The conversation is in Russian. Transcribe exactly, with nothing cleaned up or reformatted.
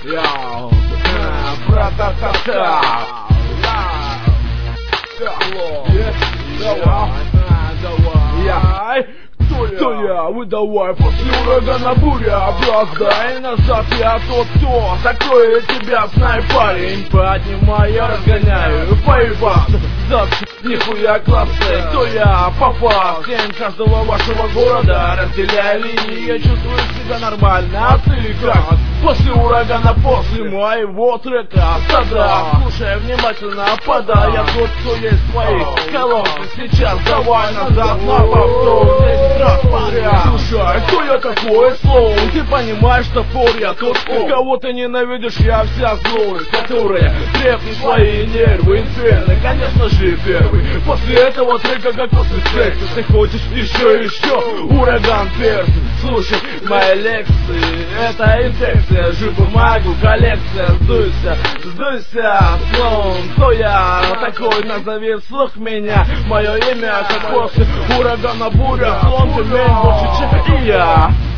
Йоу, бра-та-та-та. Давай. Кто я? Выдавай, после урагана буря. Опоздай назад, я тот, кто закроет тебя, знай, парень. Поднимай, я разгоняю, поебать. Завтра нихуя классы. Кто я? Папа, всем каждого вашего города. Разделяя линии, я чувствую себя нормально. А ты как? После урагана, после моего трека Сада, слушай внимательно, подай. Я тот, кто есть в твоих колонках. Сейчас давай назад на повтор. Десять раз подряд. Слушай, кто я такой, слоун? Ты понимаешь, что пор я тот, кого ты ненавидишь, я вся злость, которая трепнет свои нервы. Инферно, конечно же, первый. После этого трека, как после секса, ты хочешь еще и еще. Ураган перси, слушай мои лекции. Это инфекция, жив бумагу, коллекция. Сдуйся, сдуйся, слон. Кто я такой, назови вслух меня. Мое имя, как после урагана буря. Слон, ты больше, чем и я.